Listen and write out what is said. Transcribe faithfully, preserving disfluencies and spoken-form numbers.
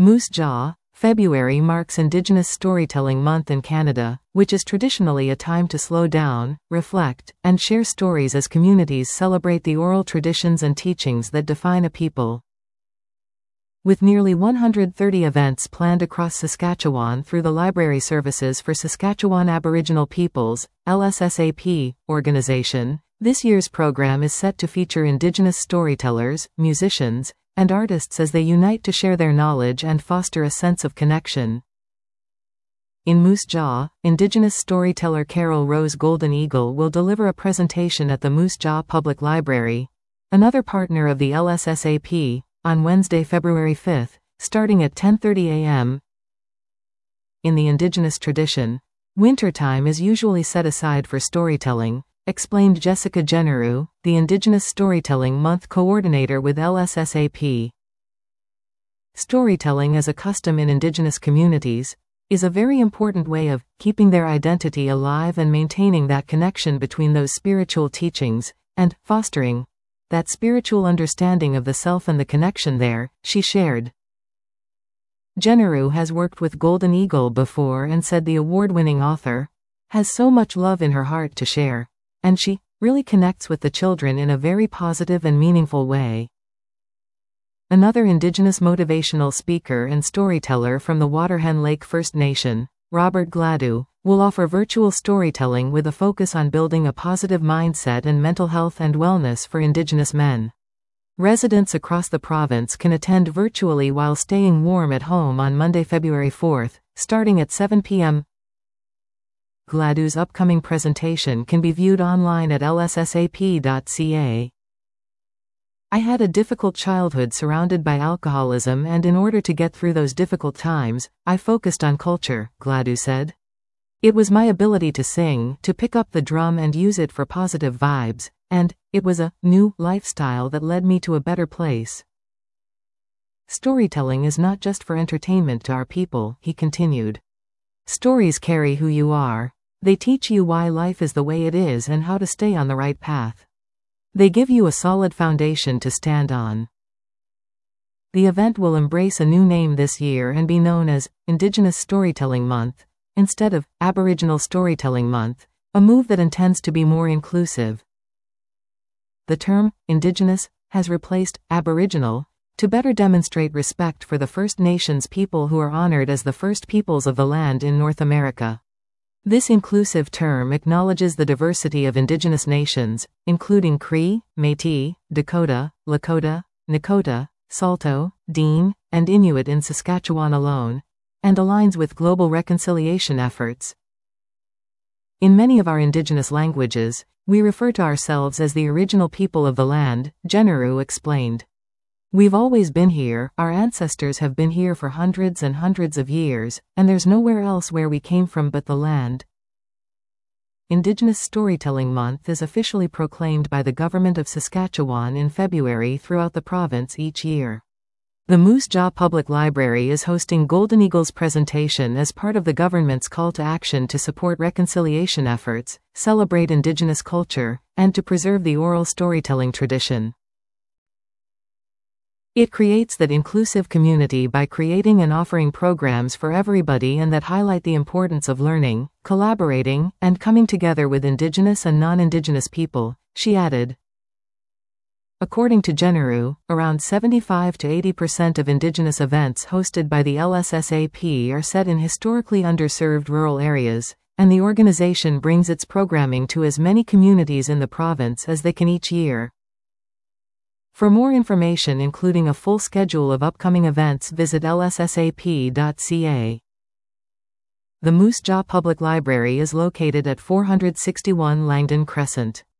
Moose Jaw. February marks Indigenous Storytelling Month in Canada, which is traditionally a time to slow down, reflect, and share stories as communities celebrate the oral traditions and teachings that define a people. With nearly one hundred thirty events planned across Saskatchewan through the Library Services for Saskatchewan Aboriginal Peoples, L S S A P, organization, this year's program is set to feature Indigenous storytellers, musicians, and artists as they unite to share their knowledge and foster a sense of connection. In Moose Jaw, Indigenous storyteller Carol Rose Golden Eagle will deliver a presentation at the Moose Jaw Public Library, another partner of the L S S A P, on Wednesday, February fifth, starting at ten thirty a m In the Indigenous tradition, wintertime is usually set aside for storytelling, explained Jessica Generu, the Indigenous Storytelling Month coordinator with L S S A P. Storytelling as a custom in Indigenous communities is a very important way of keeping their identity alive and maintaining that connection between those spiritual teachings, and fostering that spiritual understanding of the self and the connection there, she shared. Generu has worked with Golden Eagle before and said the award-winning author has so much love in her heart to share, and she really connects with the children in a very positive and meaningful way. Another Indigenous motivational speaker and storyteller from the Waterhen Lake First Nation, Robert Gladu, will offer virtual storytelling with a focus on building a positive mindset and mental health and wellness for Indigenous men. Residents across the province can attend virtually while staying warm at home on Monday, February fourth, starting at seven p m Gladu's upcoming presentation can be viewed online at l s s a p dot c a. I had a difficult childhood surrounded by alcoholism, and in order to get through those difficult times, I focused on culture, Gladu said. It was my ability to sing, to pick up the drum and use it for positive vibes, and it was a new lifestyle that led me to a better place. Storytelling is not just for entertainment to our people, he continued. Stories carry who you are. They teach you why life is the way it is and how to stay on the right path. They give you a solid foundation to stand on. The event will embrace a new name this year and be known as Indigenous Storytelling Month, instead of Aboriginal Storytelling Month, a move that intends to be more inclusive. The term Indigenous has replaced Aboriginal to better demonstrate respect for the First Nations people who are honored as the first peoples of the land in North America. This inclusive term acknowledges the diversity of Indigenous nations, including Cree, Métis, Dakota, Lakota, Nakota, Saulteaux, Dean, and Inuit in Saskatchewan alone, and aligns with global reconciliation efforts. In many of our Indigenous languages, we refer to ourselves as the original people of the land, Generu explained. We've always been here, our ancestors have been here for hundreds and hundreds of years, and there's nowhere else where we came from but the land. Indigenous Storytelling Month is officially proclaimed by the Government of Saskatchewan in February throughout the province each year. The Moose Jaw Public Library is hosting Golden Eagle's presentation as part of the government's call to action to support reconciliation efforts, celebrate Indigenous culture, and to preserve the oral storytelling tradition. It creates that inclusive community by creating and offering programs for everybody and that highlight the importance of learning, collaborating, and coming together with Indigenous and non-Indigenous people, she added. According to Generu, around seventy-five to eighty percent of Indigenous events hosted by the L S S A P are set in historically underserved rural areas, and the organization brings its programming to as many communities in the province as they can each year. For more information including a full schedule of upcoming events, visit l s s a p dot c a. The Moose Jaw Public Library is located at four sixty-one Langdon Crescent.